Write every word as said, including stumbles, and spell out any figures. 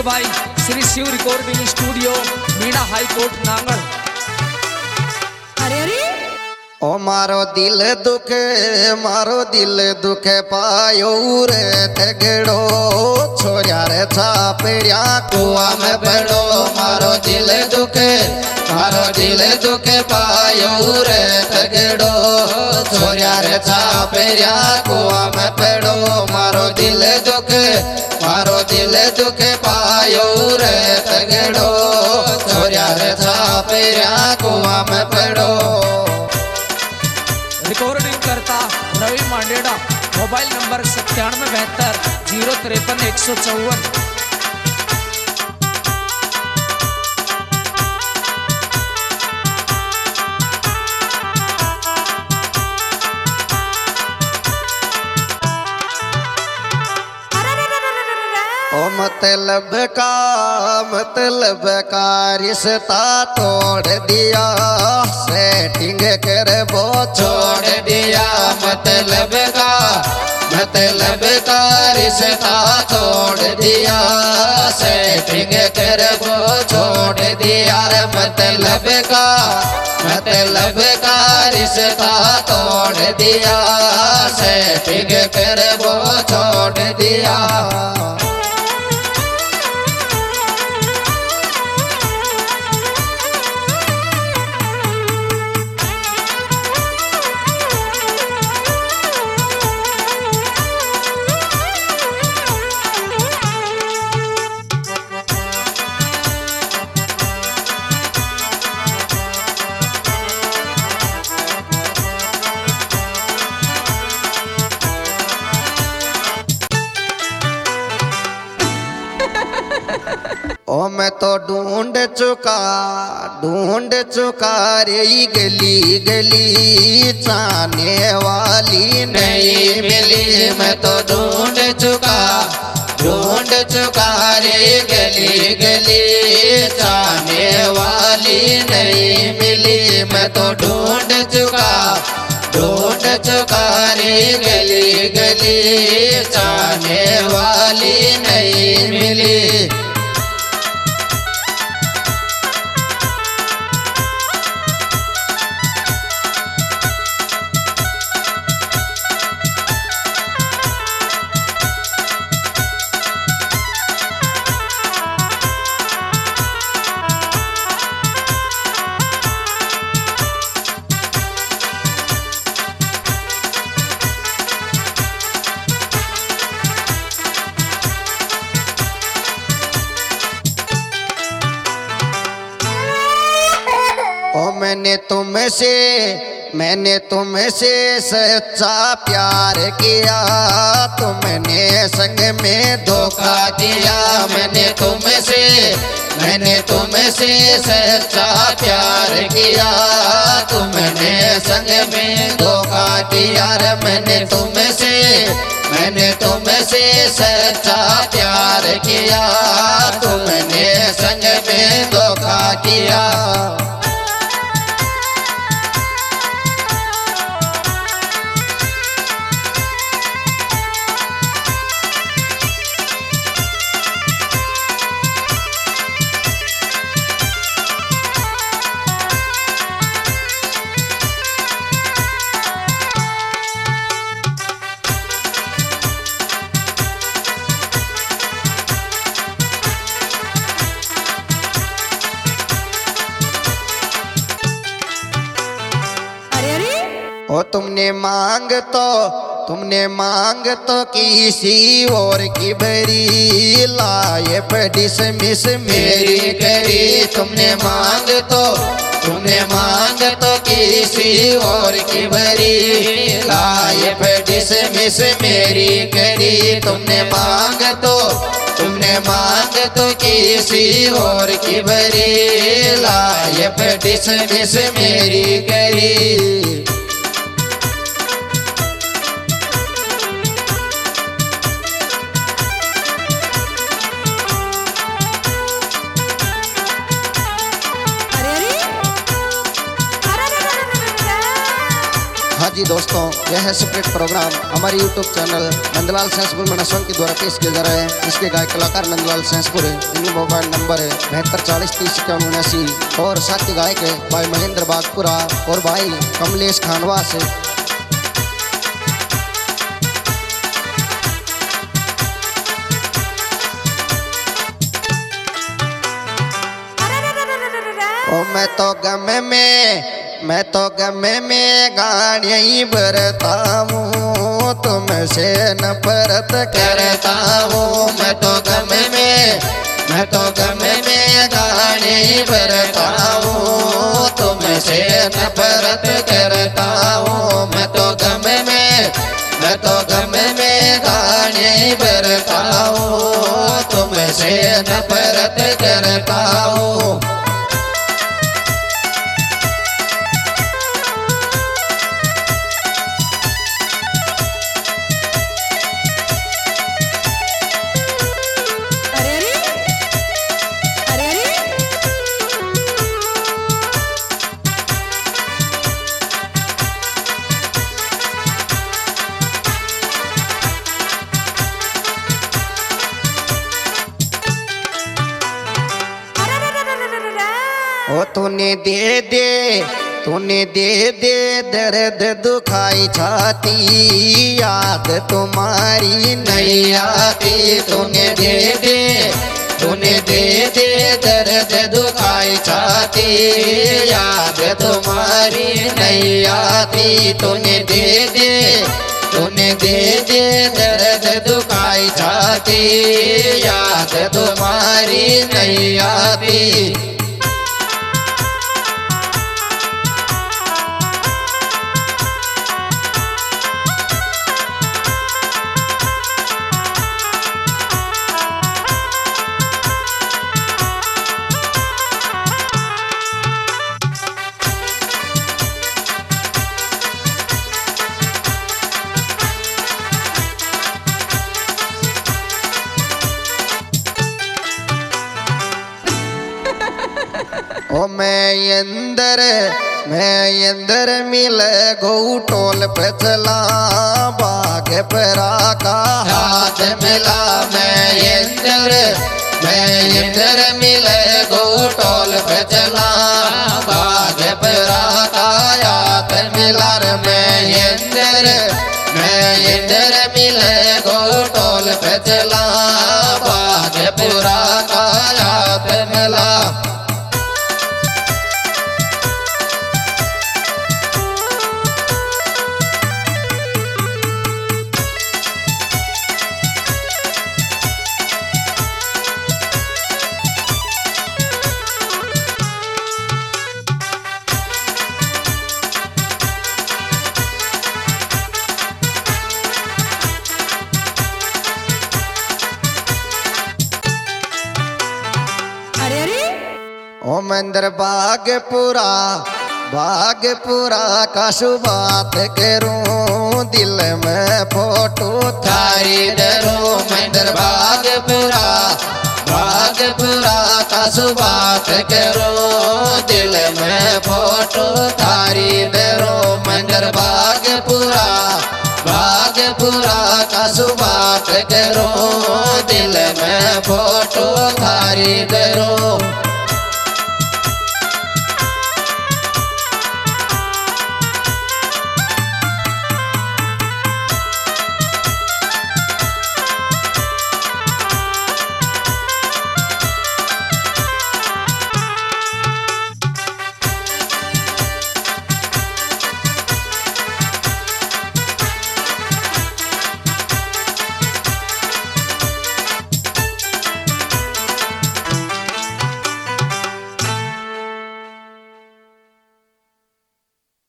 भाई Shri Shiv recording studio Meena high court Nangal. अरे अरे ओ मारो दिल दुखे मारो दिल दुखे पायो रे तगड़ो छोरा रे छापरिया कुआ में बड़ो मारो दिल दुखे मारो दिल दुखे पायो रे तगड़ो छोरा रे छापरिया कुआ में बड़ो मारो दिल दुखे मारो दिल दुखे पायो रे तगड़ो छोरा रे छापरिया कुआ में बड़ो। रिकॉर्डिंग करता रवि मांडेड़ा, मोबाइल नंबर सत्तानवे बहत्तर जीरो तिरपन एक सौ चौवन। ओ मतलब का मतलब का रिश्ता तोड़ दिया सेटिंग कर वो छोड़ दिया मतलब का मतलब का रिश्ता तोड़ दिया सेटिंग कर वो छोड़ दिया मतलब का मतलब का रिश्ता तोड़ दिया सेटिंग कर वो छोड़ दिया। ओ मैं तो ढूंढ चुका ढूंढ चुका रे गली गली चाहने वाली नहीं मिली मैं तो ढूंढ चुका ढूंढ चुका रे गली गली चाहने वाली नहीं मिली मैं तो ढूंढ चुका ढूंढ चुका रे गली गली चाहने वाली नहीं मिली। ओ मैंने तुमसे मैंने तुमसे सच्चा प्यार किया तुमने संग में धोखा दिया मैंने तुमसे मैंने तुमसे सच्चा प्यार किया तुमने संग में धोखा दिया रे मैंने तुमसे मैंने तुमसे सच्चा प्यार किया तुमने संग में धोखा दिया। ओ तुमने मांग तो तुमने मांग तो किसी और की बड़ी लाए डिस मिस मेरी करी तुमने मांग तो तुमने मांग तो किसी और की बड़ी लाए डिस मिस मेरी करी तुमने मांग तो तुमने मांग तो किसी और की बड़ी लाए डिस मिस मेरी करी। हाँ जी दोस्तों, यह है स्प्रिट प्रोग्राम हमारे यूट्यूब चैनल नंदलाल सेंसपुर मनसोन के द्वारा पेश किया जा रहा है। इसके गायक कलाकार नंदलाल सेंसपुर है। इनका मोबाइल नंबर है बहत्तर चालीस तीस इक्यावन उन्यासी और साथ के गायक है भाई महेंद्र बागपुरा और भाई कमलेश खानवास है। ओ मैं तो गम में मैं तो गम में गाड़ी भरता हूँ, तुमसे नफरत करता हूँ। मैं तो गम में मैं तो गम में गाड़ी भरता हूँ, तुमसे नफरत करता हूँ। मैं तो गम में मैं तो गम में गाड़ी भरता हूँ, तुमसे नफरत करता हूँ। ओ तूने दे दे तूने दे दे दर्द दुखाई छाती, याद तुम्हारी नहीं आती। तूने दे दे तूने दे दे दर्द दुखाई छाती, याद तुम्हारी नहीं आती। तूने दे दे तूने दे दे दर्द दुखाई छाती, याद तुम्हारी नहीं आती। ओ मैं अंदर मैं अंदर मिल गो टोल पे चला, बाग परा का हाथ मिला। मैं अंदर मैं अंदर मिल गो टोल पे चला, बाग परा का हाथ मिला। मैं अंदर मैं अंदर मिल गो टोल पे चला, बाग पुरा का हाथ मिला। ओ मंदिर बागपुरा बागपुरा का शुबात करूं, दिल में फोटो थारी डरो। मंदिर बागपुरा बागपुरा का शुबात करूं, दिल में फोटो थारी डरो। मंदिर बागपुरा बागपुरा का शुबात करूं, दिल में फोटो थारी डरो।